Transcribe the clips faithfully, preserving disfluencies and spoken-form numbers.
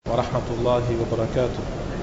ورحمة الله وبركاته.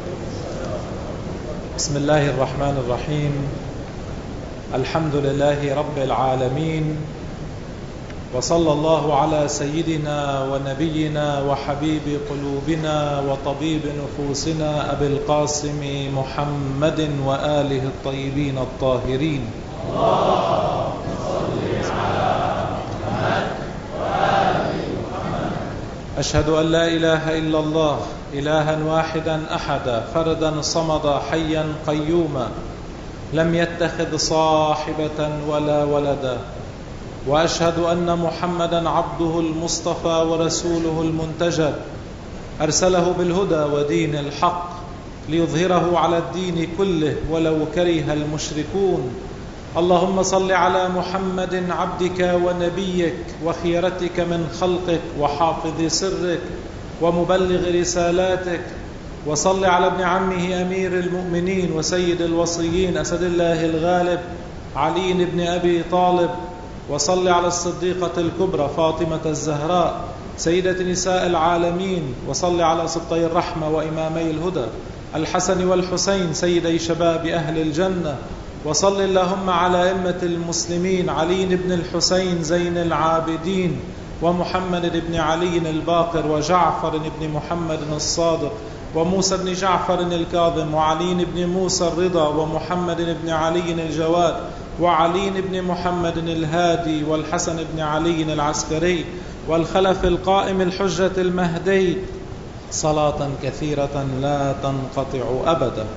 بسم الله الرحمن الرحيم. الحمد لله رب العالمين، وصلى الله على سيدنا ونبينا وحبيب قلوبنا وطبيب نفوسنا أبي القاسم محمد وآله الطيبين الطاهرين. اللهم صل على محمد وآل محمد. أشهد أن لا إله إلا الله إلها واحدا أحدا فردا صمدا حيا قيوما لم يتخذ صاحبة ولا ولدا، وأشهد أن محمدا عبده المصطفى ورسوله المنتجب، أرسله بالهدى ودين الحق ليظهره على الدين كله ولو كره المشركون. اللهم صل على محمد عبدك ونبيك وخيرتك من خلقك وحافظ سرك ومبلغ رسالاتك، وصل على ابن عمه أمير المؤمنين وسيد الوصيين أسد الله الغالب علي بن أبي طالب، وصل على الصديقة الكبرى فاطمة الزهراء سيدة نساء العالمين، وصل على سبطي الرحمة وإمامي الهدى الحسن والحسين سيدي شباب أهل الجنة، وصل اللهم على أئمة المسلمين علي بن الحسين زين العابدين ومحمد بن علي الباقر وجعفر بن محمد الصادق وموسى بن جعفر الكاظم وعلي بن موسى الرضا ومحمد بن علي الجواد وعلي بن محمد الهادي والحسن بن علي العسكري والخلف القائم الحجة المهدي، صلاة كثيرة لا تنقطع أبدا.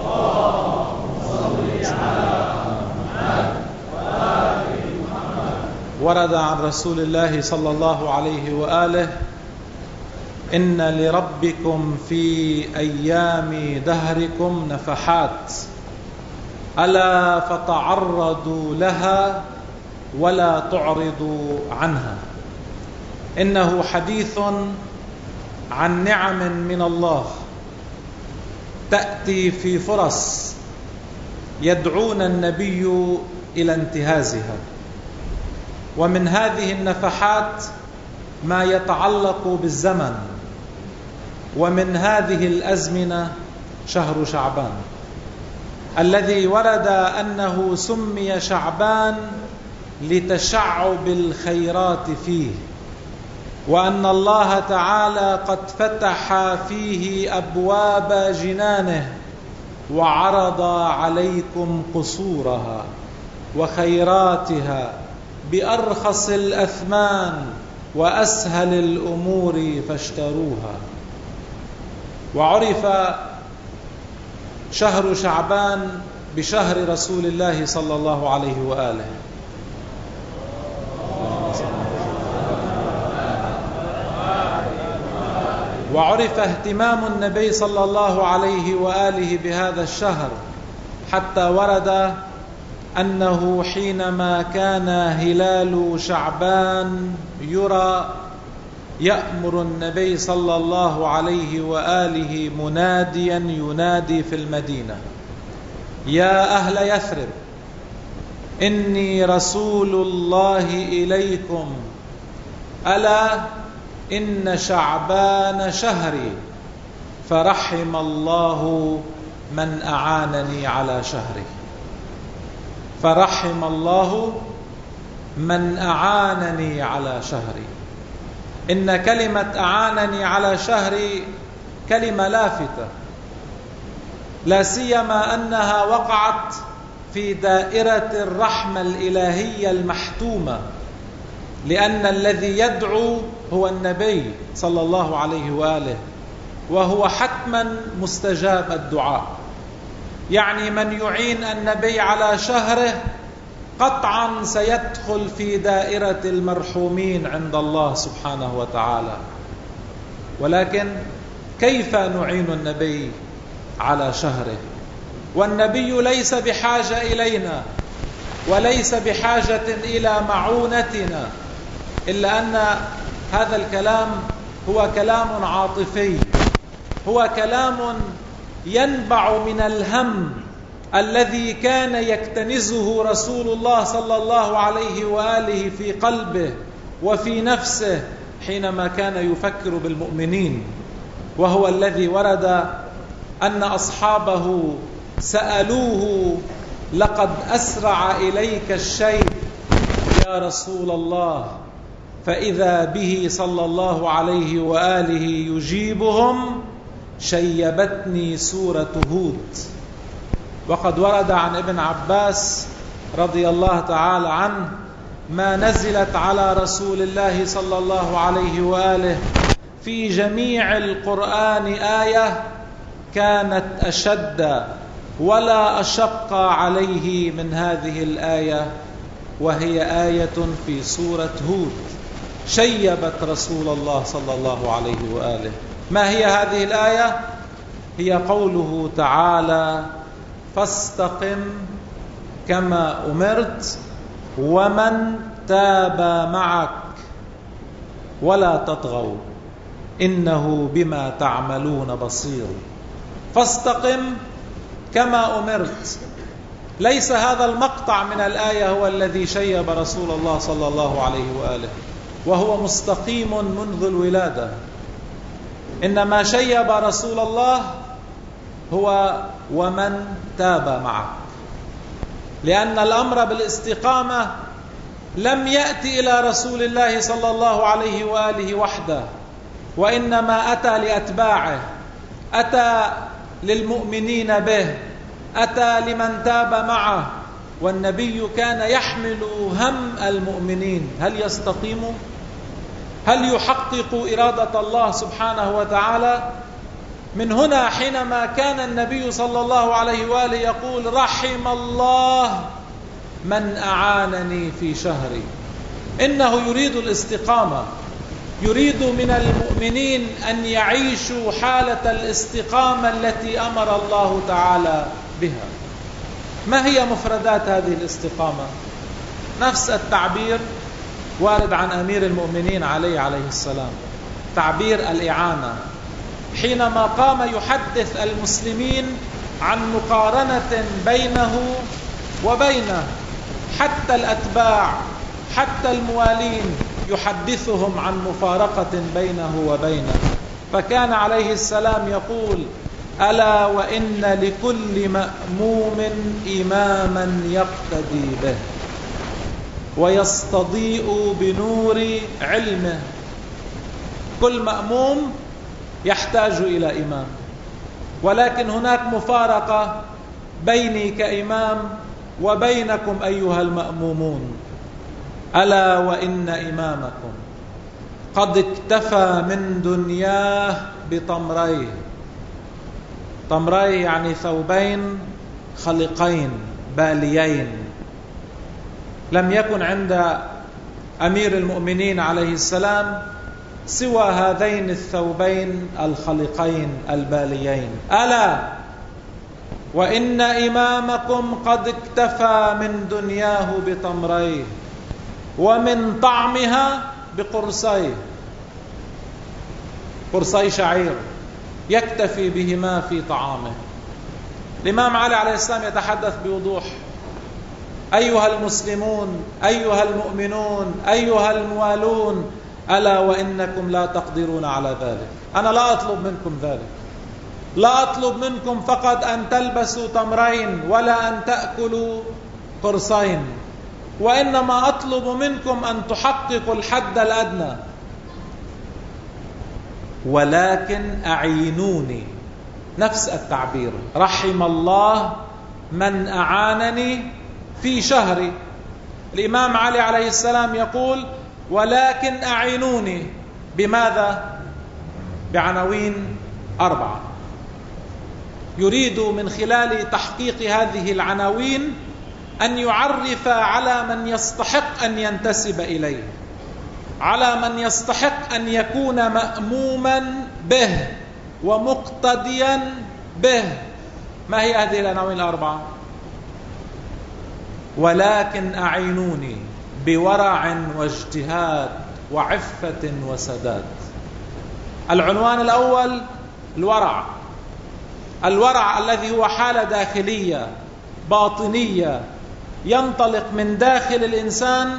ورد عن رسول الله صلى الله عليه وآله: إن لربكم في أيام دهركم نفحات، ألا فتعرضوا لها ولا تعرضوا عنها. إنه حديث عن نعم من الله تأتي في فرص يدعونا النبي إلى انتهازها، ومن هذه النفحات ما يتعلق بالزمن، ومن هذه الأزمنة شهر شعبان الذي ورد أنه سمي شعبان لتشعب الخيرات فيه، وأن الله تعالى قد فتح فيه أبواب جنانه وعرض عليكم قصورها وخيراتها بأرخص الأثمان وأسهل الأمور فاشتروها. وعرف شهر شعبان بشهر رسول الله صلى الله عليه وآله، وعرف اهتمام النبي صلى الله عليه وآله بهذا الشهر، حتى ورد أنه حينما كان هلال شعبان يرى يأمر النبي صلى الله عليه وآله مناديا ينادي في المدينة: يا أهل يثرب إني رسول الله إليكم، ألا إن شعبان شهري، فرحم الله من أعانني على شهره. فرحم الله من أعانني على شهري. إن كلمة أعانني على شهري كلمة لافتة، لا سيما أنها وقعت في دائرة الرحمة الإلهية المحتومة، لأن الذي يدعو هو النبي صلى الله عليه وآله، وهو حتما مستجاب الدعاء. يعني من يعين النبي على شهره قطعا سيدخل في دائرة المرحومين عند الله سبحانه وتعالى. ولكن كيف نعين النبي على شهره والنبي ليس بحاجة إلينا وليس بحاجة إلى معونتنا؟ إلا أن هذا الكلام هو كلام عاطفي، هو كلام ينبع من الهم الذي كان يكتنزه رسول الله صلى الله عليه وآله في قلبه وفي نفسه حينما كان يفكر بالمؤمنين. وهو الذي ورد أن أصحابه سألوه: لقد أسرع إليك الشيء يا رسول الله، فإذا به صلى الله عليه وآله يجيبهم: شيبتني سورة هود. وقد ورد عن ابن عباس رضي الله تعالى عنه: ما نزلت على رسول الله صلى الله عليه وآله في جميع القرآن آية كانت أشد ولا أشق عليه من هذه الآية، وهي آية في سورة هود شيبت رسول الله صلى الله عليه وآله. ما هي هذه الآية؟ هي قوله تعالى: فاستقم كما أمرت ومن تاب معك ولا تطغوا إنه بما تعملون بصير. فاستقم كما أمرت. ليس هذا المقطع من الآية هو الذي شيب رسول الله صلى الله عليه وآله وهو مستقيم منذ الولادة، إنما شيب رسول الله هو ومن تاب معه، لأن الأمر بالاستقامة لم يأتي إلى رسول الله صلى الله عليه وآله وحده، وإنما أتى لأتباعه، أتى للمؤمنين به، أتى لمن تاب معه. والنبي كان يحمل هم المؤمنين، هل يستقيموا؟ هل يحققوا إرادة الله سبحانه وتعالى؟ من هنا حينما كان النبي صلى الله عليه وآله يقول: رحم الله من أعانني في شهري. إنه يريد الاستقامة، يريد من المؤمنين أن يعيشوا حالة الاستقامة التي أمر الله تعالى بها. ما هي مفردات هذه الاستقامة؟ نفس التعبير وارد عن أمير المؤمنين علي عليه السلام، تعبير الإعانة، حينما قام يحدث المسلمين عن مقارنة بينه وبينه، حتى الأتباع حتى الموالين يحدثهم عن مفارقة بينه وبينه. فكان عليه السلام يقول: ألا وإن لكل مأموم إماما يقتدي به ويستضيء بنور علمه. كل مأموم يحتاج إلى إمام، ولكن هناك مفارقة بيني كإمام وبينكم أيها المأمومون. ألا وإن إمامكم قد اكتفى من دنياه بتمريه. تمريه يعني ثوبين خلقين باليين. لم يكن عند أمير المؤمنين عليه السلام سوى هذين الثوبين الخلقين الباليين. ألا وإن إمامكم قد اكتفى من دنياه بتمريه ومن طعمها بقرصيه. قرصي شعير يكتفي بهما في طعامه. الإمام علي عليه السلام يتحدث بوضوح: أيها المسلمون، أيها المؤمنون، أيها الموالون، ألا وإنكم لا تقدرون على ذلك. أنا لا أطلب منكم ذلك، لا أطلب منكم فقط أن تلبسوا تمرين ولا أن تأكلوا قرصين، وإنما أطلب منكم أن تحققوا الحد الأدنى. ولكن أعينوني، نفس التعبير، رحم الله من أعانني في شهري. الإمام علي عليه السلام يقول: ولكن أعينوني. بماذا؟ بعناوين أربعة. يريد من خلال تحقيق هذه العناوين أن يعرف على من يستحق أن ينتسب إليه، على من يستحق أن يكون مأموما به ومقتديا به. ما هي هذه العناوين الأربعة؟ ولكن أعينوني بورع واجتهاد وعفة وسداد. العنوان الأول الورع. الورع الذي هو حالة داخلية باطنية ينطلق من داخل الإنسان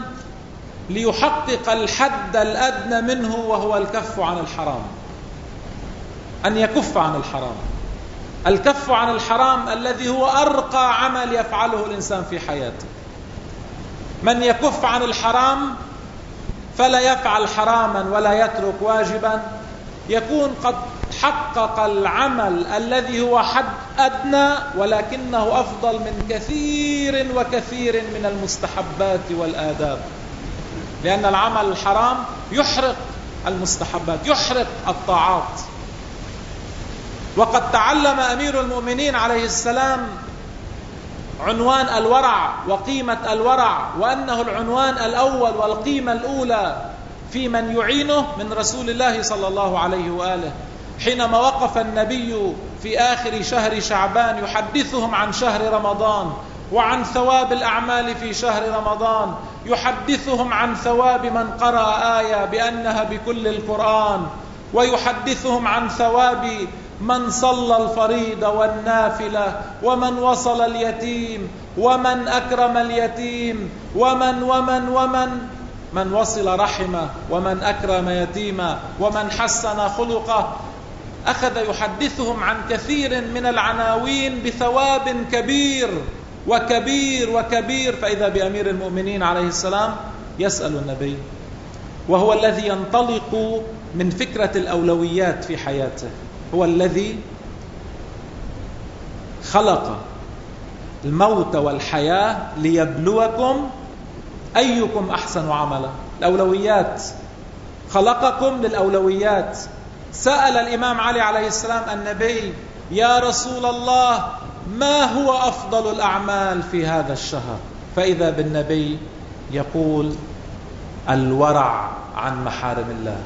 ليحقق الحد الأدنى منه، وهو الكف عن الحرام. أن يكف عن الحرام. الكف عن الحرام الذي هو أرقى عمل يفعله الإنسان في حياته. من يكف عن الحرام فلا يفعل حراما ولا يترك واجبا يكون قد حقق العمل الذي هو حد أدنى، ولكنه أفضل من كثير وكثير من المستحبات والآداب، لأن العمل الحرام يحرق المستحبات، يحرق الطاعات. وقد تعلم أمير المؤمنين عليه السلام عنوان الورع وقيمة الورع، وأنه العنوان الأول والقيمة الأولى في من يعينه من رسول الله صلى الله عليه وآله، حينما وقف النبي في آخر شهر شعبان يحدثهم عن شهر رمضان وعن ثواب الأعمال في شهر رمضان، يحدثهم عن ثواب من قرأ آية بأنها بكل القرآن، ويحدثهم عن ثواب من صلى الفريضة والنافلة، ومن وصل اليتيم، ومن أكرم اليتيم، ومن ومن ومن من وصل رحمه، ومن أكرم يتيمه، ومن حسن خلقه. أخذ يحدثهم عن كثير من العناوين بثواب كبير وكبير وكبير. فإذا بأمير المؤمنين عليه السلام يسأل النبي، وهو الذي ينطلق من فكرة الأولويات في حياته، هو الذي خلق الموت والحياة ليبلوكم أيكم أحسن عملا. الأولويات، خلقكم للأولويات. سأل الإمام علي عليه السلام النبي: يا رسول الله، ما هو أفضل الأعمال في هذا الشهر؟ فإذا بالنبي يقول: الورع عن محارم الله.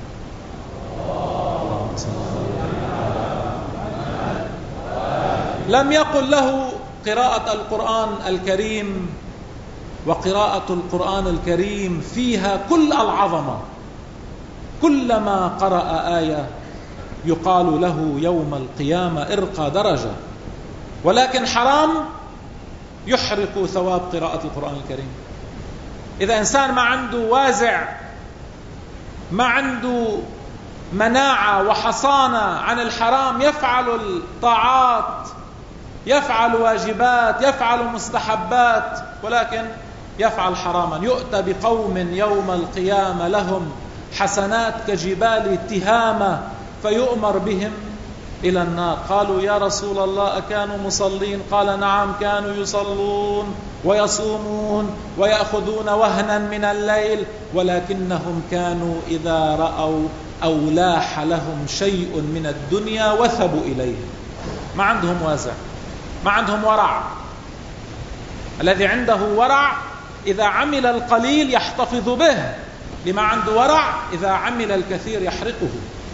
لم يقل له قراءة القرآن الكريم، وقراءة القرآن الكريم فيها كل العظمة، كلما قرأ آية يقال له يوم القيامة ارقى درجة، ولكن حرام يحرق ثواب قراءة القرآن الكريم. إذا إنسان ما عنده وازع، ما عنده مناعة وحصانة عن الحرام، يفعل الطاعات، يفعل واجبات، يفعل مستحبات، ولكن يفعل حراما، يؤتى بقوم يوم القيامة لهم حسنات كجبال تهامة فيؤمر بهم إلى النار. قالوا: يا رسول الله، أكانوا مصلين؟ قال: نعم، كانوا يصلون ويصومون ويأخذون وهنا من الليل، ولكنهم كانوا إذا رأوا أو لاح لهم شيء من الدنيا وثبوا إليه. ما عندهم وازع، ما عندهم ورع. الذي عنده ورع إذا عمل القليل يحتفظ به، لما عنده ورع إذا عمل الكثير يحرقه.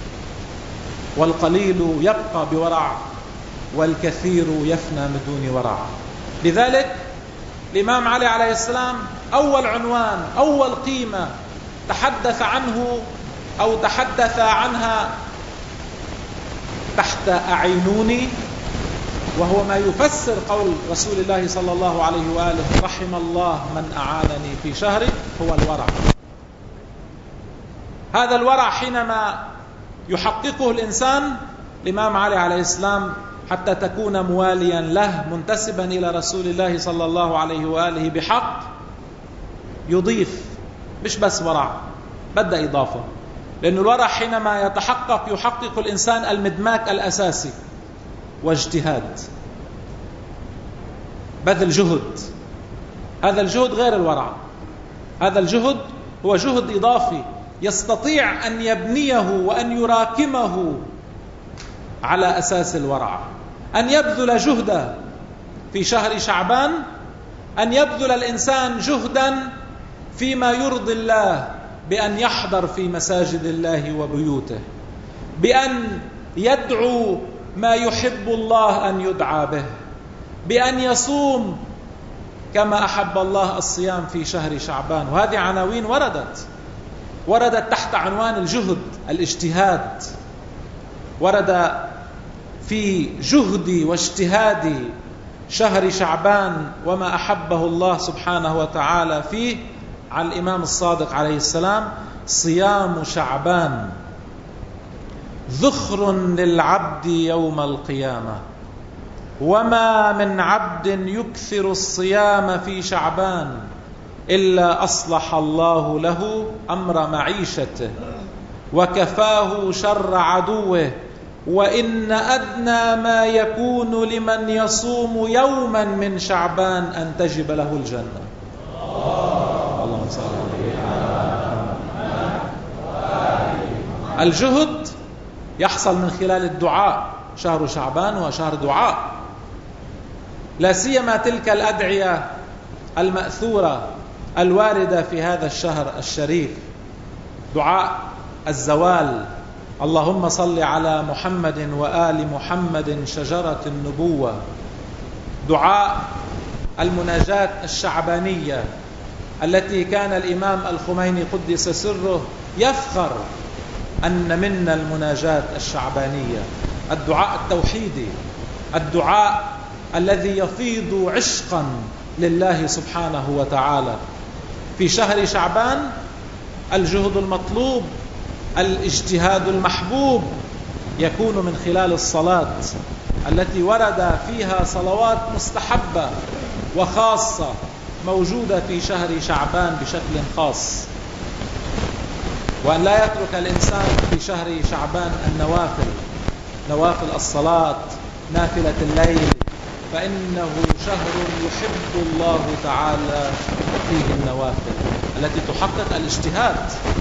والقليل يبقى بورع، والكثير يفنى من دون ورع. لذلك الإمام علي عليه السلام أول عنوان، أول قيمة تحدث عنه أو تحدث عنها تحت أعينوني، وهو ما يفسر قول رسول الله صلى الله عليه وآله: رحم الله من أعانني في شهري، هو الورع. هذا الورع حينما يحققه الإنسان، الإمام علي عليه السلام حتى تكون مواليا له منتسبا إلى رسول الله صلى الله عليه وآله بحق، يضيف مش بس ورع، بدأ إضافة. لأن الورع حينما يتحقق يحقق الإنسان المدماك الأساسي، واجتهاد، بذل جهد. هذا الجهد غير الورع، هذا الجهد هو جهد إضافي يستطيع أن يبنيه وأن يراكمه على أساس الورع. أن يبذل جهدا في شهر شعبان، أن يبذل الإنسان جهدا فيما يرضي الله، بأن يحضر في مساجد الله وبيوته، بأن يدعو ما يحب الله أن يدعى به، بأن يصوم كما أحب الله الصيام في شهر شعبان. وهذه عناوين وردت وردت تحت عنوان الجهد، الاجتهاد. ورد في جهد واجتهاد شهر شعبان وما أحبه الله سبحانه وتعالى فيه عن الإمام الصادق عليه السلام صيام شعبان. ذخر للعبد يوم القيامة. وما من عبد يكثر الصيام في شعبان إلا أصلح الله له أمر معيشته وكفاه شر عدوه، وإن أدنى ما يكون لمن يصوم يوما من شعبان أن تجب له الجنة. اللهم صل على الجهد يحصل من خلال الدعاء. شهر شعبان هو شهر دعاء، لا سيما تلك الأدعية المأثورة الواردة في هذا الشهر الشريف. دعاء الزوال: اللهم صل على محمد وآل محمد شجرة النبوة. دعاء المناجاة الشعبانية التي كان الإمام الخميني قدس سره يفخر أن منا المناجاة الشعبانية. الدعاء التوحيدي، الدعاء الذي يفيض عشقا لله سبحانه وتعالى. في شهر شعبان الجهد المطلوب، الاجتهاد المحبوب يكون من خلال الصلاة التي ورد فيها صلوات مستحبة وخاصة موجودة في شهر شعبان بشكل خاص. وأن لا يترك الإنسان في شهر شعبان النوافل، نوافل الصلاة، نافلة الليل، فإنه شهر يحب الله تعالى فيه النوافل التي تحقق الاجتهاد.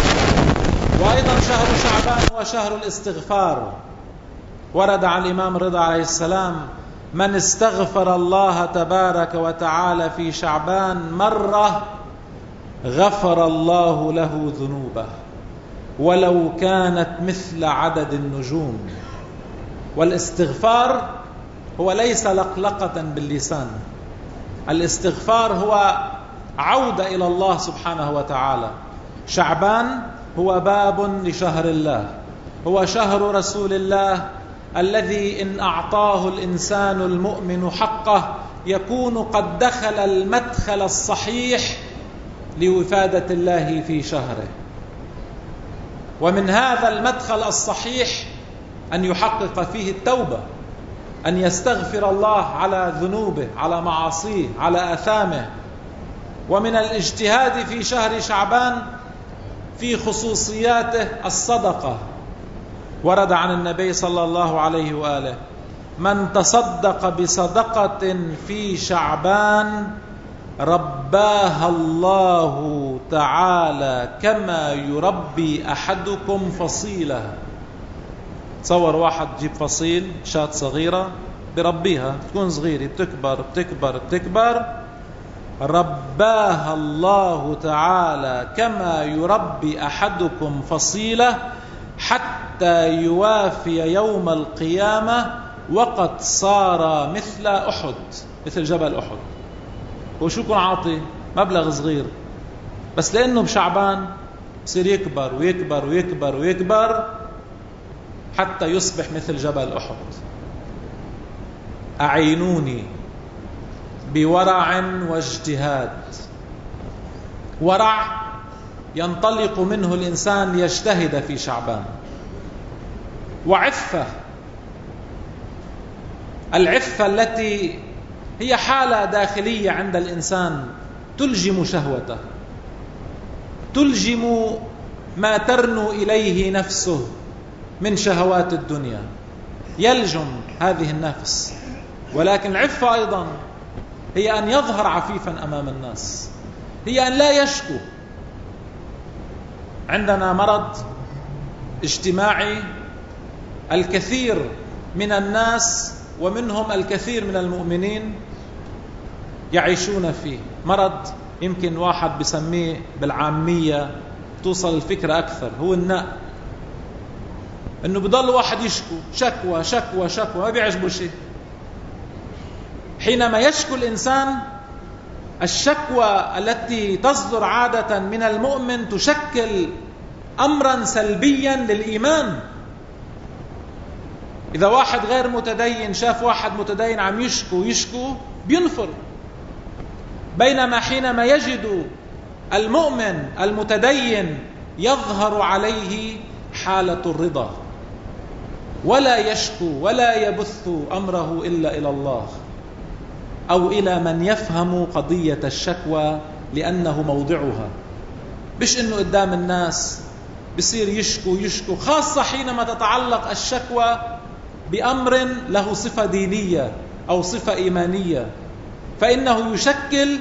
وأيضا شهر شعبان هو شهر الاستغفار. ورد عن الإمام رضا عليه السلام: من استغفر الله تبارك وتعالى في شعبان مرة غفر الله له ذنوبه ولو كانت مثل عدد النجوم. والاستغفار هو ليس لقلقة باللسان، الاستغفار هو عودة إلى الله سبحانه وتعالى. شعبان هو باب لشهر الله، هو شهر رسول الله الذي إن أعطاه الإنسان المؤمن حقه يكون قد دخل المدخل الصحيح لوفادة الله في شهره. ومن هذا المدخل الصحيح أن يحقق فيه التوبة، أن يستغفر الله على ذنوبه، على معاصيه، على آثامه. ومن الاجتهاد في شهر شعبان في خصوصياته الصدقة. ورد عن النبي صلى الله عليه وآله: من تصدق بصدقة في شعبان رباها الله تعالى كما يربي أحدكم فصيلة. تصور واحد جيب فصيل شاة صغيرة بربيها، تكون صغيرة، بتكبر بتكبر بتكبر، رباها الله تعالى كما يربي أحدكم فصيلة حتى يوافي يوم القيامة وقد صار مثل أحد، مثل جبل أحد. وشو يكون عاطي؟ مبلغ صغير، بس لأنه بشعبان يصير يكبر ويكبر ويكبر ويكبر حتى يصبح مثل جبل أحد. أعينوني بورع واجتهاد. ورع ينطلق منه الإنسان ليجتهد في شعبان، وعفة، العفة التي هي حالة داخلية عند الإنسان تلجم شهوته، تلجم ما ترنو إليه نفسه من شهوات الدنيا، يلجم هذه النفس. ولكن العفة أيضا هي أن يظهر عفيفا أمام الناس، هي أن لا يشكو. عندنا مرض اجتماعي الكثير من الناس ومنهم الكثير من المؤمنين يعيشون فيه. مرض يمكن واحد بسميه بالعامية توصل الفكرة أكثر، هو الناء. إنه بضل واحد يشكو شكوى شكوى شكوى، ما بيعجبه شيء. حينما يشكو الإنسان، الشكوى التي تصدر عادة من المؤمن تشكل أمرا سلبيا للإيمان. إذا واحد غير متدين شاف واحد متدين عم يشكو يشكو بينفر، بينما حينما يجد المؤمن المتدين يظهر عليه حالة الرضا، ولا يشكو ولا يبث أمره إلا إلى الله أو إلى من يفهم قضية الشكوى لأنه موضعها. مش إنه قدام الناس بصير يشكو يشكو، خاصة حينما تتعلق الشكوى بأمر له صفة دينية أو صفة إيمانية، فإنه يشكل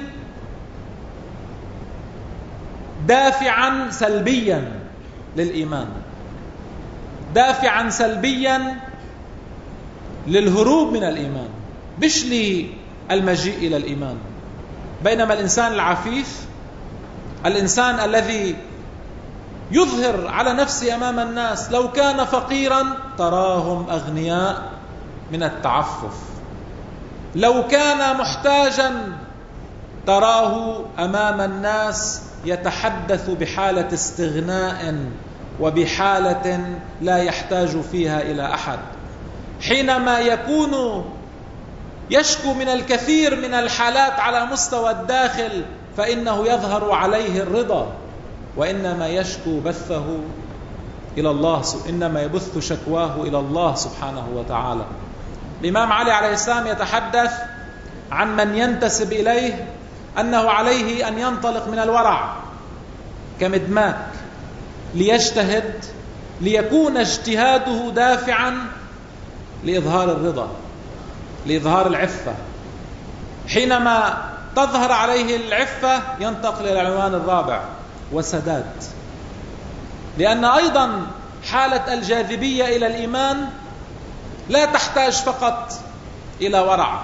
دافعا سلبيا للإيمان، دافعا سلبيا للهروب من الإيمان، مش للمجيء إلى الإيمان. بينما الإنسان العفيف، الإنسان الذي يظهر على نفسه أمام الناس، لو كان فقيرا تراهم أغنياء من التعفف، لو كان محتاجا تراه أمام الناس يتحدث بحالة استغناء وبحالة لا يحتاج فيها إلى أحد. حينما يكون يشكو من الكثير من الحالات على مستوى الداخل فإنه يظهر عليه الرضا، وإنما يشكو بثه إلى الله، إنما يبث شكواه إلى الله سبحانه وتعالى. الإمام علي عليه السلام يتحدث عن من ينتسب إليه أنه عليه أن ينطلق من الورع كمدماك ليجتهد، ليكون اجتهاده دافعا لإظهار الرضا، لإظهار العفة. حينما تظهر عليه العفة ينتقل إلى العنوان الرابع وسداد، لأن أيضا حالة الجاذبية إلى الإيمان لا تحتاج فقط إلى ورع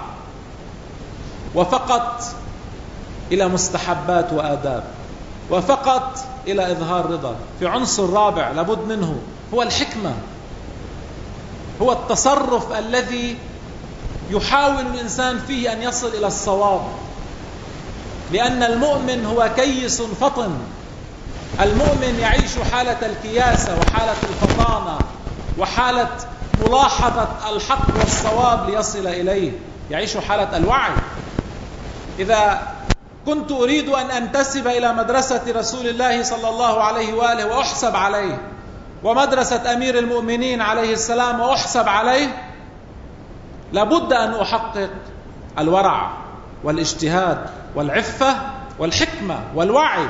وفقط إلى مستحبات وآداب وفقط إلى إظهار رضا. في عنصر رابع لابد منه، هو الحكمة، هو التصرف الذي يحاول الإنسان فيه أن يصل إلى الصواب، لأن المؤمن هو كيس فطن. المؤمن يعيش حالة الكياسة وحالة الفطانة وحالة ملاحظة الحق والصواب ليصل إليه، يعيش حالة الوعي. إذا كنت أريد أن أنتسب إلى مدرسة رسول الله صلى الله عليه وآله وأحسب عليه، ومدرسة أمير المؤمنين عليه السلام وأحسب عليه، لابد أن أحقق الورع والاجتهاد والعفة والحكمة والوعي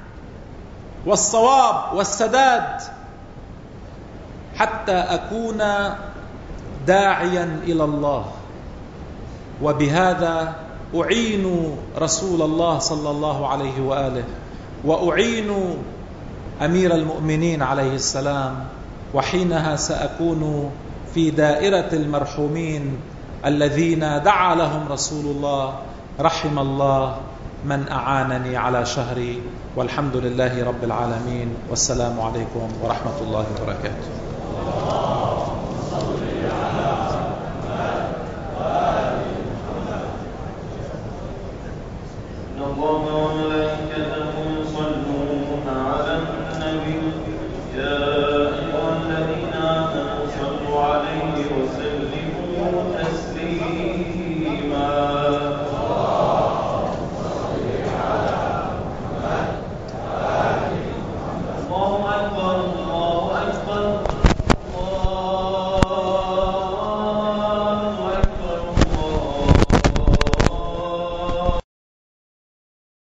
والصواب والسداد، حتى أكون داعيا إلى الله. وبهذا أعين رسول الله صلى الله عليه وآله، وأعين أمير المؤمنين عليه السلام، وحينها سأكون في دائرة المرحومين الذين دعا لهم رسول الله: رحم الله من أعانني على شهري. والحمد لله رب العالمين، والسلام عليكم ورحمة الله وبركاته. الله وملائكته يصلون على النبي، يا أيها الذين آمنوا صلوا عليه وسلموا تسليما.